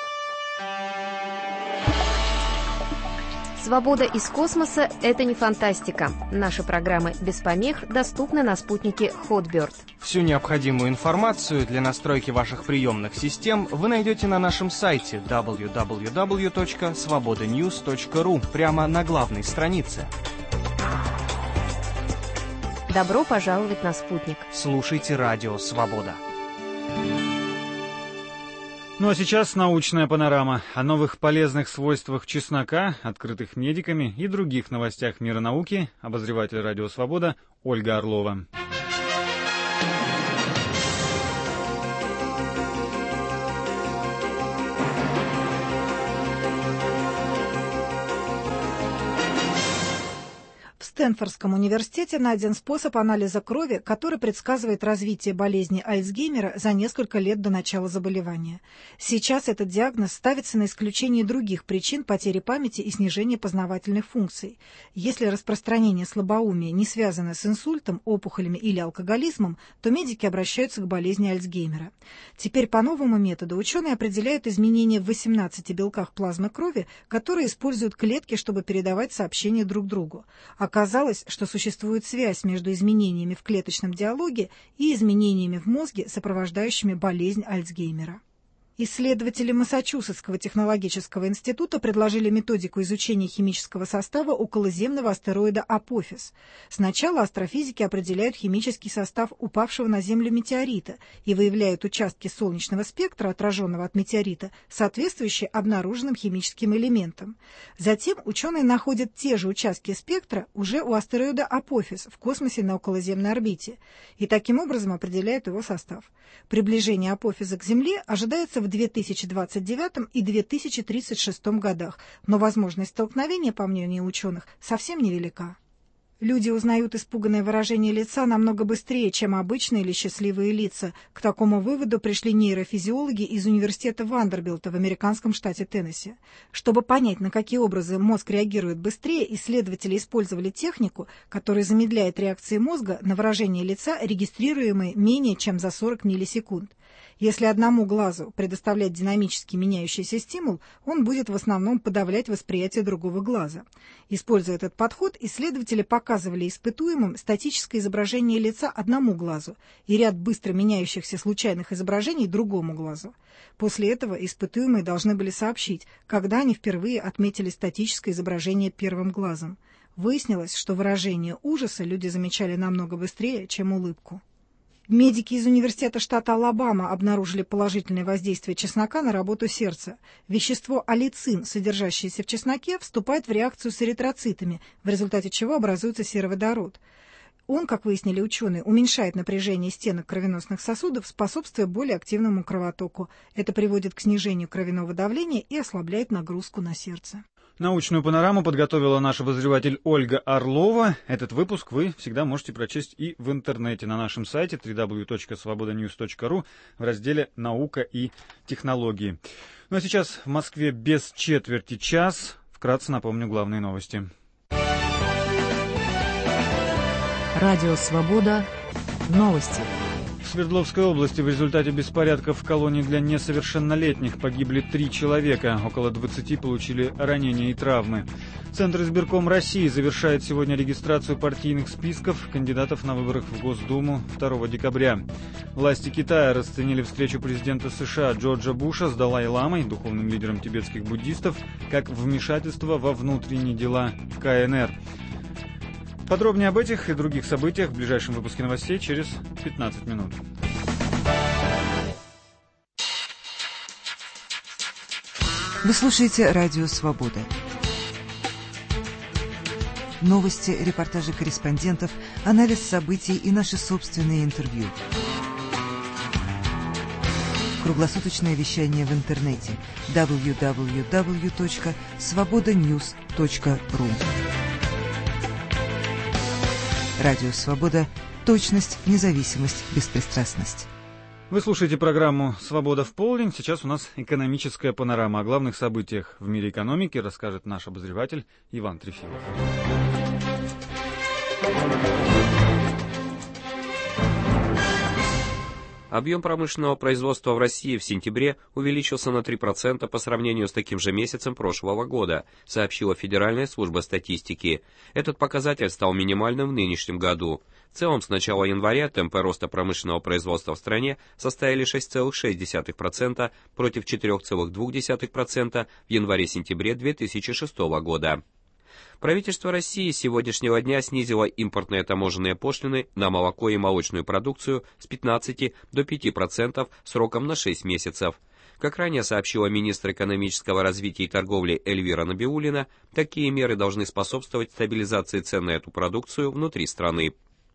Свобода из космоса – это не фантастика. Наши программы без помех доступны на спутнике Hotbird. Всю необходимую информацию для настройки ваших приемных систем вы найдете на нашем сайте дабл ю дабл ю дабл ю точка свобода ньюс точка ру прямо на главной странице. Добро пожаловать на спутник. Слушайте Радио Свобода. Ну а сейчас научная панорама о новых полезных свойствах чеснока, открытых медиками и других новостях мира науки. Обозреватель «Радио Свобода» Ольга Орлова. В Стэнфордском университете найден способ анализа крови, который предсказывает развитие болезни Альцгеймера за несколько лет до начала заболевания. Сейчас этот диагноз ставится на исключение других причин потери памяти и снижения познавательных функций. Если распространение слабоумия не связано с инсультом, опухолями или алкоголизмом, то медики обращаются к болезни Альцгеймера. Теперь по новому методу ученые определяют изменения в восемнадцати белках плазмы крови, которые используют клетки, чтобы передавать сообщения друг другу. Оказалось, что существует связь между изменениями в клеточном диалоге и изменениями в мозге, сопровождающими болезнь Альцгеймера. Исследователи Массачусетского технологического института предложили методику изучения химического состава околоземного астероида Апофис. Сначала астрофизики определяют химический состав упавшего на Землю метеорита и выявляют участки солнечного спектра, отраженного от метеорита, соответствующие обнаруженным химическим элементам. Затем ученые находят те же участки спектра уже у астероида Апофис в космосе на околоземной орбите и таким образом определяют его состав. Приближение Апофиса к Земле ожидается в две тысячи двадцать девятом и две тысячи тридцать шестом годах, но возможность столкновения, по мнению ученых, совсем невелика. Люди узнают испуганное выражение лица намного быстрее, чем обычные или счастливые лица. К такому выводу пришли нейрофизиологи из университета Вандербилта в американском штате Теннесси. Чтобы понять, на какие образы мозг реагирует быстрее, исследователи использовали технику, которая замедляет реакции мозга на выражение лица, регистрируемые менее чем за сорок миллисекунд. Если одному глазу предоставлять динамически меняющийся стимул, он будет в основном подавлять восприятие другого глаза. Используя этот подход, исследователи показывали испытуемым статическое изображение лица одному глазу и ряд быстро меняющихся случайных изображений другому глазу. После этого испытуемые должны были сообщить, когда они впервые отметили статическое изображение первым глазом. Выяснилось, что выражение ужаса люди замечали намного быстрее, чем улыбку. Медики из университета штата Алабама обнаружили положительное воздействие чеснока на работу сердца. Вещество аллицин, содержащееся в чесноке, вступает в реакцию с эритроцитами, в результате чего образуется сероводород. Он, как выяснили ученые, уменьшает напряжение стенок кровеносных сосудов, способствуя более активному кровотоку. Это приводит к снижению кровяного давления и ослабляет нагрузку на сердце. Научную панораму подготовила наш обозреватель Ольга Орлова. Этот выпуск вы всегда можете прочесть и в интернете на нашем сайте дабл ю дабл ю дабл ю точка свобода ньюс точка ру в разделе «Наука и технологии». Ну а сейчас в Москве без четверти час. Вкратце напомню главные новости. Радио «Свобода». Новости. В Свердловской области в результате беспорядков в колонии для несовершеннолетних погибли три человека, около двадцати получили ранения и травмы. Центр избирком России завершает сегодня регистрацию партийных списков кандидатов на выборах в Госдуму второго декабря. Власти Китая расценили встречу президента США Джорджа Буша с Далай-ламой, духовным лидером тибетских буддистов, как вмешательство во внутренние дела ка эн эр. Подробнее об этих и других событиях в ближайшем выпуске новостей через пятнадцать минут. Вы слушаете «Радио Свобода». Новости, репортажи корреспондентов, анализ событий и наши собственные интервью. Круглосуточное вещание в интернете дабл ю дабл ю дабл ю точка свобода ньюс точка ру. Радио «Свобода». Точность, независимость, беспристрастность. Вы слушаете программу «Свобода в полдень». Сейчас у нас экономическая панорама. О главных событиях в мире экономики расскажет наш обозреватель Иван Трефилов. Объем промышленного производства в России в сентябре увеличился на три процента по сравнению с таким же месяцем прошлого года, сообщила Федеральная служба статистики. Этот показатель стал минимальным в нынешнем году. В целом, с начала января темпы роста промышленного производства в стране составили шесть целых шесть десятых процента против четыре целых два десятых процента в январе-сентябре две тысячи шестого года. Правительство России с сегодняшнего дня снизило импортные таможенные пошлины на молоко и молочную продукцию с пятнадцати до пяти процентов сроком на шесть месяцев. Как ранее сообщила министр экономического развития и торговли Эльвира Набиуллина, такие меры должны способствовать стабилизации цен на эту продукцию внутри страны.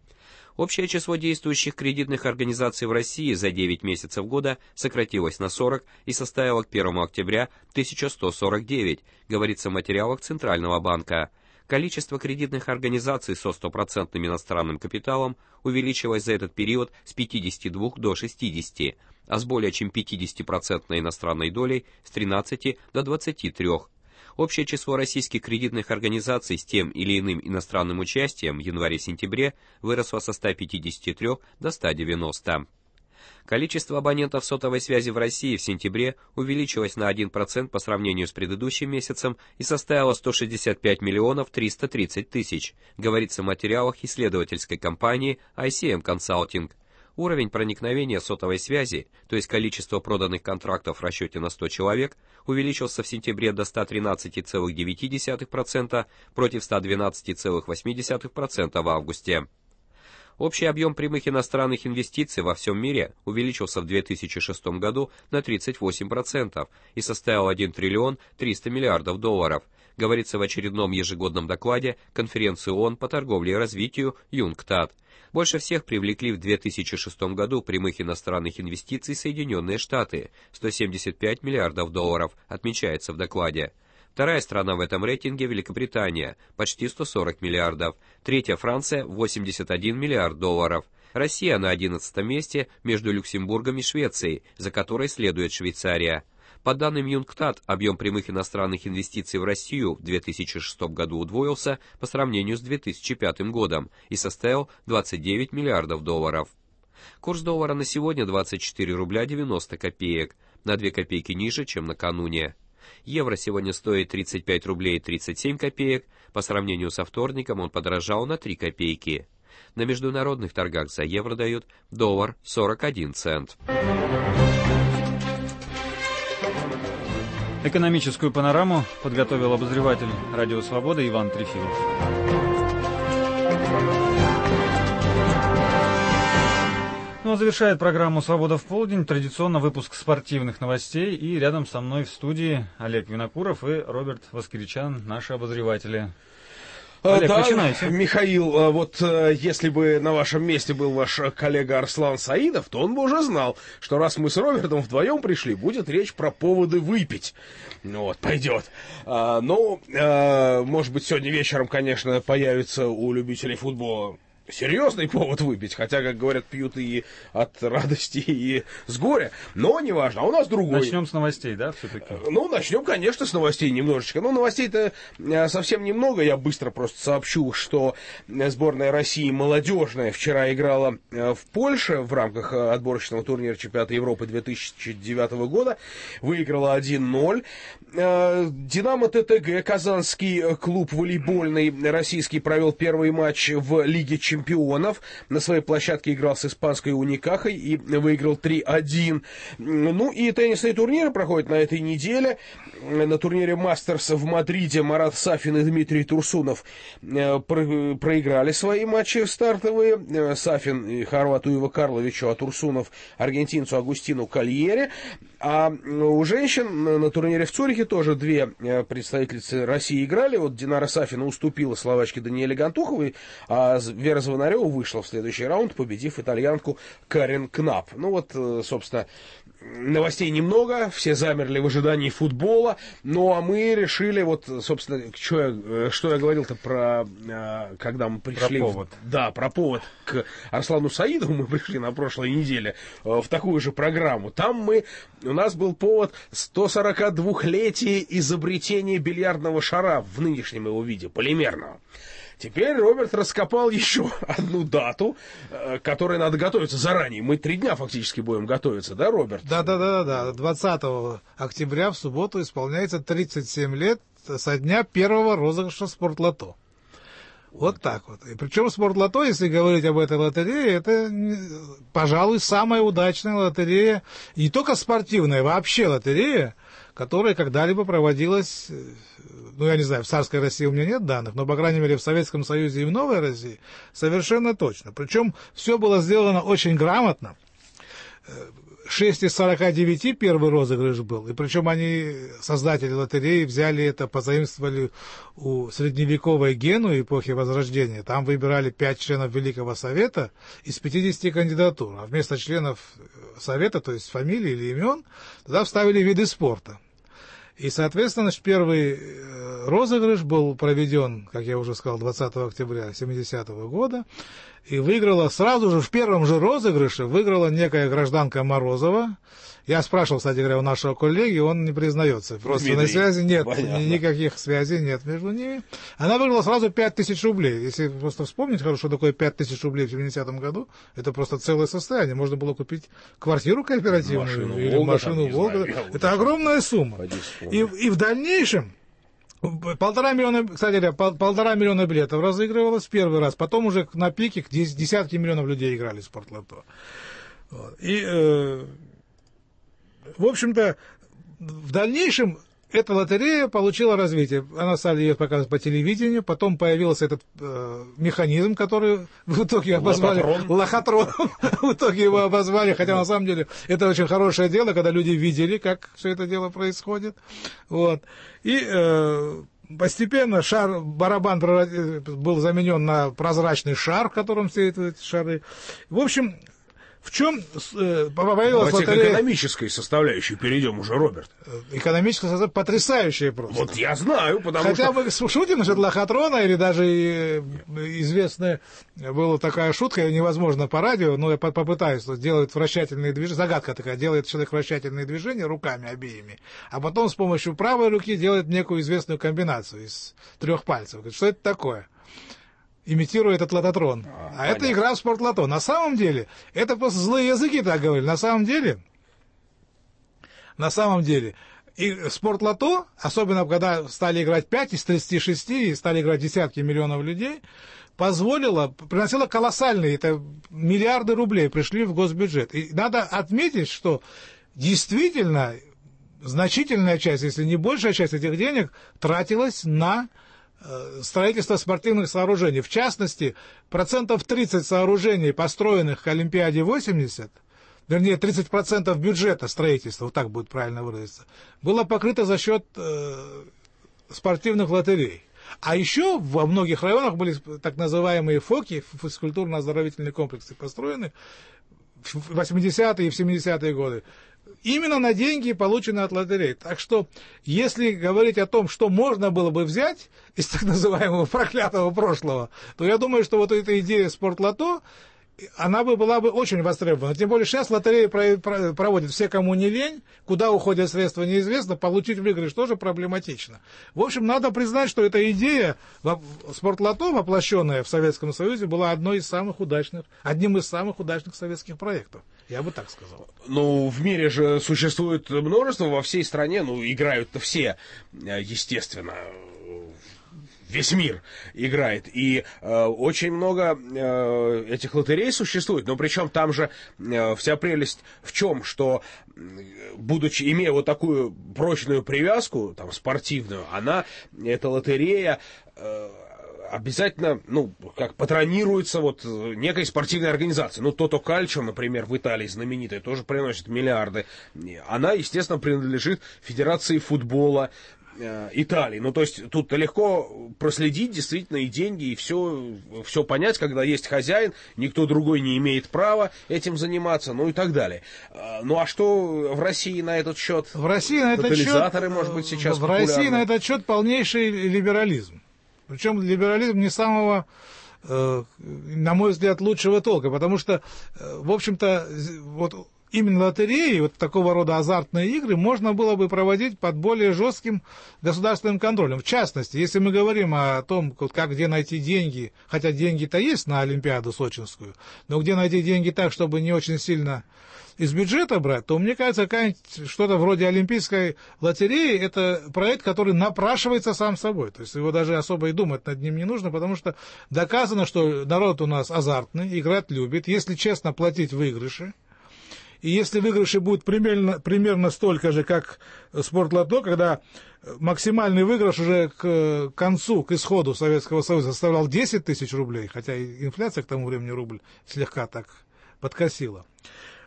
Общее число действующих кредитных организаций в России за девять месяцев года сократилось на сорок и составило к первому октября тысяча сто сорок девять, говорится в материалах Центрального банка. Количество кредитных организаций со стопроцентным иностранным капиталом увеличилось за этот период с пятидесяти двух до шестидесяти, а с более чем пятидесятипроцентной иностранной долей с тринадцати до двадцати трёх. Общее число российских кредитных организаций с тем или иным иностранным участием в январе-сентябре выросло со ста пятидесяти трёх до ста девяноста. Количество абонентов сотовой связи в России в сентябре увеличилось на один процент по сравнению с предыдущим месяцем и составило сто шестьдесят пять миллионов триста тридцать тысяч, говорится в материалах исследовательской компании ай си эм Consulting. Уровень проникновения сотовой связи, то есть количество проданных контрактов в расчете на сто человек, увеличился в сентябре до ста тринадцати целых девяти десятых процента против ста двенадцати целых восьми десятых процента в августе. Общий объем прямых иностранных инвестиций во всем мире увеличился в две тысячи шестом году на тридцать восемь процентов и составил один триллион триста миллиардов долларов, говорится в очередном ежегодном докладе Конференции ООН по торговле и развитию ЮНКТАД. Больше всех привлекли в две тысячи шестом году прямых иностранных инвестиций Соединенные Штаты – сто семьдесят пять миллиардов долларов, отмечается в докладе. Вторая страна в этом рейтинге – Великобритания – почти сто сорок миллиардов. Третья – Франция – восемьдесят один миллиард долларов. Россия на одиннадцатом месте между Люксембургом и Швецией, за которой следует Швейцария. По данным ЮНКТАД, объем прямых иностранных инвестиций в Россию в две тысячи шестом году удвоился по сравнению с две тысячи пятым годом и составил двадцать девять миллиардов долларов. Курс доллара на сегодня двадцать четыре рубля девяносто копеек, на две копейки ниже, чем накануне. Евро сегодня стоит тридцать пять рублей тридцать семь копеек, по сравнению со вторником он подорожал на три копейки. На международных торгах за евро дают доллар сорок один цент. Экономическую панораму подготовил обозреватель «Радио Свобода» Иван Трефилов. Ну а завершает программу «Свобода в полдень» традиционно выпуск спортивных новостей. И рядом со мной в студии Олег Винокуров и Роберт Воскричан, наши обозреватели. Олег, да, начинайте. Михаил, вот если бы на вашем месте был ваш коллега Арслан Саидов, то он бы уже знал, что раз мы с Робертом вдвоем пришли, будет речь про поводы выпить. Вот, пойдет. А, ну, а, может быть, сегодня вечером, конечно, появится у любителей футбола серьезный повод выпить, хотя, как говорят, пьют и от радости, и с горя, но неважно, а у нас другой. Начнем с новостей, да, все-таки? Ну, начнем, конечно, с новостей немножечко, но новостей-то совсем немного, я быстро просто сообщу, что сборная России молодежная вчера играла в Польше в рамках отборочного турнира чемпионата Европы две тысячи девятого года, выиграла один ноль. Динамо ТТГ, казанский клуб волейбольный российский, провел первый матч в Лиге чемпионов. чемпионов. На своей площадке играл с испанской Уникахой и выиграл три один. Ну и теннисные турниры проходят на этой неделе. На турнире Мастерс в Мадриде Марат Сафин и Дмитрий Турсунов проиграли свои матчи стартовые. Сафин и хорвату Ива Карловичу, а Турсунов аргентинцу Агустину Кальере. А у женщин на турнире в Цюрихе тоже две представительницы России играли. Вот Динара Сафина уступила словачке Даниэле Гантуховой, а Вера Звонарева вышла в следующий раунд, победив итальянку Карен Кнап. Ну вот, собственно, новостей немного, все замерли в ожидании футбола. Ну, а мы решили, вот, собственно, что я, что я говорил-то про, когда мы пришли... Про повод. В, да, про повод к Арслану Саидову мы пришли на прошлой неделе в такую же программу. Там мы, у нас был повод сто сорокадвухлетие изобретения бильярдного шара в нынешнем его виде, полимерного. Теперь Роберт раскопал еще одну дату, к которой надо готовиться заранее. Мы три дня фактически будем готовиться, да, Роберт? Да-да-да, двадцатого октября в субботу исполняется тридцать семь лет со дня первого розыгрыша Спортлото. Вот так вот. И причем Спортлото, если говорить об этой лотерее, это, пожалуй, самая удачная лотерея, не только спортивная, вообще лотерея, которая когда-либо проводилась, ну, я не знаю, в царской России у меня нет данных, но, по крайней мере, в Советском Союзе и в Новой России совершенно точно. Причем все было сделано очень грамотно. шесть из сорока девяти первый розыгрыш был, и причем они, создатели лотереи, взяли это, позаимствовали у средневековой Генуи эпохи Возрождения. Там выбирали пять членов Великого Совета из пятидесяти кандидатур, а вместо членов Совета, то есть фамилий или имен, туда вставили виды спорта. И, соответственно, значит, первый розыгрыш был проведен, как я уже сказал, двадцатого октября семидесятого года, и выиграла сразу же, в первом же розыгрыше, выиграла некая гражданка Морозова. Я спрашивал, кстати говоря, у нашего коллеги, он не признается. Просто Дмитрий, на связи нет, понятно. Никаких связей нет между ними. Она выиграла сразу пять тысяч рублей. Если просто вспомнить хорошо, что такое пять тысяч рублей в семидесятом году, это просто целое состояние. Можно было купить квартиру кооперативную машину или Волга, машину там, Волга. Знаю, это огромная сумма. И, и в дальнейшем полтора миллиона, кстати говоря, пол, полтора миллиона билетов разыгрывалось в первый раз. Потом уже на пике десятки миллионов людей играли в спортлото. Вот. И... Э, В общем-то, в дальнейшем эта лотерея получила развитие. Она стала ее показывать по телевидению, потом появился этот э, механизм, который в итоге обозвали лохотрон. В итоге его обозвали, хотя на самом деле это очень хорошее дело, когда люди видели, как все это дело происходит. Вот. И э, постепенно шар, барабан был заменен на прозрачный шар, в котором все эти шары. В общем... В чем э, появилась лотерея? К экономической составляющей перейдем уже, Роберт. Экономическая составляющая потрясающая просто. Вот я знаю, потому Хотя что... мы шутим насчет лохотрона, или даже известная была такая шутка, невозможно по радио, но я попытаюсь, делает вращательные движения, загадка такая, делает человек вращательные движения руками обеими, а потом с помощью правой руки делает некую известную комбинацию из трех пальцев. Говорит, что это такое? Имитируя этот лототрон. А, а это игра в спортлото. На самом деле, это просто злые языки так говорили. На самом деле, на самом деле, и спортлото, особенно когда стали играть пять из тридцати шести, и стали играть десятки миллионов людей, позволило, приносило колоссальные, это миллиарды рублей пришли в госбюджет. И надо отметить, что действительно значительная часть, если не большая часть этих денег, тратилась на строительство спортивных сооружений. В частности, процентов тридцать сооружений, построенных к Олимпиаде восемьдесят, вернее, тридцать процентов бюджета строительства, вот так будет правильно выразиться, было покрыто за счет э, спортивных лотерей. А еще во многих районах были так называемые ФОКи, физкультурно-оздоровительные комплексы, построены в восьмидесятые и в семидесятые годы. Именно на деньги, полученные от лотерей. Так что, если говорить о том, что можно было бы взять из так называемого проклятого прошлого, то я думаю, что вот эта идея спортлото, она бы была бы очень востребована. Тем более сейчас лотереи проводят все, кому не лень, куда уходят средства неизвестно, получить выигрыш тоже проблематично. В общем, надо признать, что эта идея спортлото, воплощенная в Советском Союзе, была одной из самых удачных, одним из самых удачных советских проектов. Я бы так сказал. Ну, в мире же существует множество, во всей стране, ну, играют-то все, естественно, весь мир играет, и э, очень много э, этих лотерей существует, но причем там же э, вся прелесть в чем, что, будучи, имея вот такую прочную привязку, там, спортивную, она, эта лотерея, э, обязательно, ну, как патронируется вот некой спортивной организацией. Ну, Тото Кальчо, например, в Италии знаменитая, тоже приносит миллиарды. Она, естественно, принадлежит Федерации футбола Италии. Ну, то есть тут легко проследить действительно и деньги, и все, все понять, когда есть хозяин, никто другой не имеет права этим заниматься, ну и так далее. Ну, а что в России на этот счет? В России на этот счет, может быть, сейчас в популярны. России на этот счет полнейший либерализм. Причем либерализм не самого, э, на мой взгляд, лучшего толка, потому что, э, в общем-то, вот именно лотереи, вот такого рода азартные игры можно было бы проводить под более жестким государственным контролем. В частности, если мы говорим о том, как, где найти деньги, хотя деньги-то есть на Олимпиаду сочинскую, но где найти деньги так, чтобы не очень сильно из бюджета брать, то, мне кажется, что-то вроде Олимпийской лотереи — это проект, который напрашивается сам собой. То есть его даже особо и думать над ним не нужно, потому что доказано, что народ у нас азартный, играть любит, если честно платить выигрыши. И если выигрыши будут примерно, примерно столько же, как спортлото, когда максимальный выигрыш уже к концу, к исходу Советского Союза составлял десять тысяч рублей, хотя и инфляция к тому времени рубль слегка так подкосила.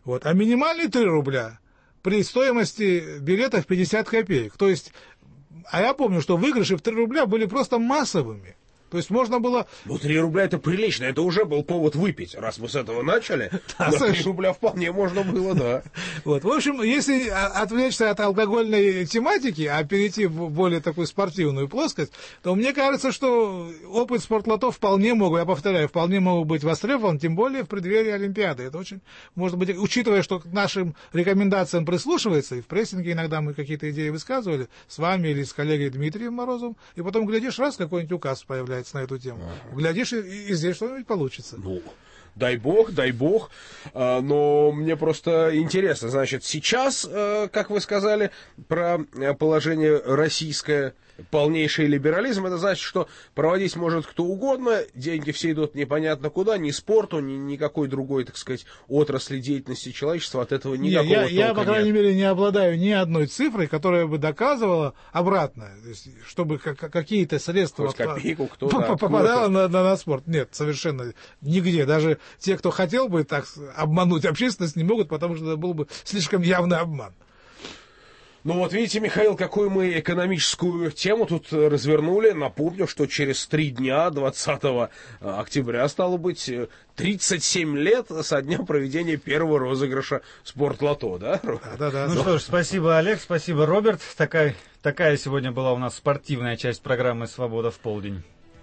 Вот. А минимальный три рубля при стоимости билетов пятьдесят копеек. То есть, а я помню, что выигрыши в три рубля были просто массовыми. То есть можно было... Ну, три рубля это прилично, это уже был повод выпить, раз мы с этого начали. Да, на три рубля вполне можно было, да. Вот, в общем, если отвлечься от алкогольной тематики, а перейти в более такую спортивную плоскость, то мне кажется, что опыт спортлото вполне мог, я повторяю, вполне мог быть востребован, тем более в преддверии Олимпиады. Это очень, может быть, учитывая, что к нашим рекомендациям прислушивается, и в прессинге иногда мы какие-то идеи высказывали, с вами или с коллегой Дмитрием Морозовым, и потом, глядишь, раз какой-нибудь указ появляется на эту тему. Ага. Глядишь, и, и здесь что-нибудь получится. Ну, дай бог, дай бог. А, но мне просто интересно, значит, сейчас, как вы сказали, про положение российское, полнейший либерализм, это значит, что проводить может кто угодно, деньги все идут непонятно куда, ни спорту, ни никакой другой, так сказать, отрасли деятельности человечества от этого никакого не, я, толка я, по крайней нет. мере, не обладаю ни одной цифрой, которая бы доказывала обратное, то есть, чтобы какие-то средства хоть копейку кто попадало на, на, на спорт. Нет, совершенно нигде. Даже те, кто хотел бы так обмануть общественность, не могут, потому что это был бы слишком явный обман. Ну вот видите, Михаил, какую мы экономическую тему тут развернули. Напомню, что через три дня, двадцатого октября, стало быть, тридцать семь лет со дня проведения первого розыгрыша Спортлото, да? Да, да. Ну что ж, спасибо, Олег, спасибо, Роберт. Такая, такая сегодня была у нас спортивная часть программы «Свобода в полдень».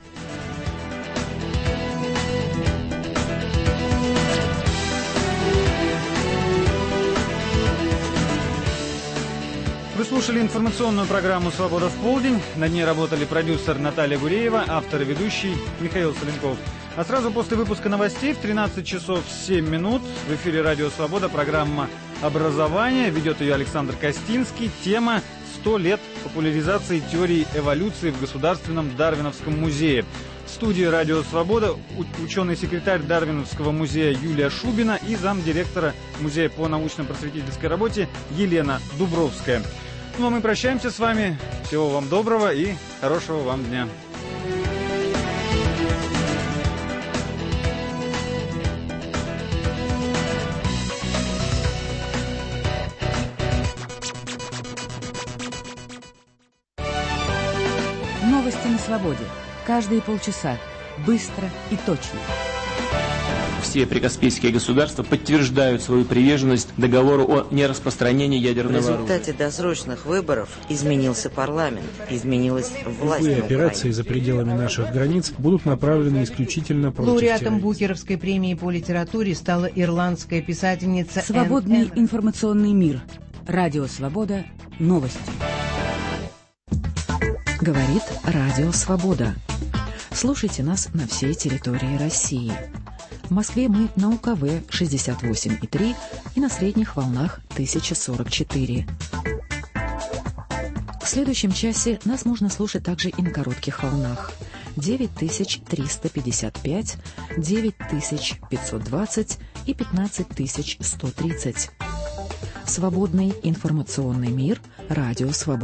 Вы слушали информационную программу «Свобода в полдень». На ней работали продюсер Наталья Гуреева, автор и ведущий Михаил Соленков. А сразу после выпуска новостей в тринадцать часов семь минут в эфире «Радио Свобода» программа «Образование». Ведет ее Александр Костинский. Тема «сто лет популяризации теории эволюции в Государственном Дарвиновском музее». В студии «Радио Свобода» ученый-секретарь Дарвиновского музея Юлия Шубина и замдиректора Музея по научно-просветительской работе Елена Дубровская. Ну а мы прощаемся с вами. Всего вам доброго и хорошего вам дня. Новости на свободе. Каждые полчаса. Быстро и точно. Все прикаспийские государства подтверждают свою приверженность договору о нераспространении ядерного оружия. В результате досрочных выборов изменился парламент, изменилась власть. Любые операции за пределами наших границ будут направлены исключительно против Лауреатом терроризма. Букеровской премии по литературе стала ирландская писательница Свободный Энн информационный мир. Радио Свобода. Новости. Говорит Радио Свобода. Слушайте нас на всей территории России. В Москве мы на У Ка Вэ шестьдесят восемь и три и на средних волнах тысяча сорок четыре. В следующем часе нас можно слушать также и на коротких волнах. девять тысяч триста пятьдесят пять, девять тысяч пятьсот двадцать и пятнадцать тысяч сто тридцать. Свободный информационный мир. Радио Свобода.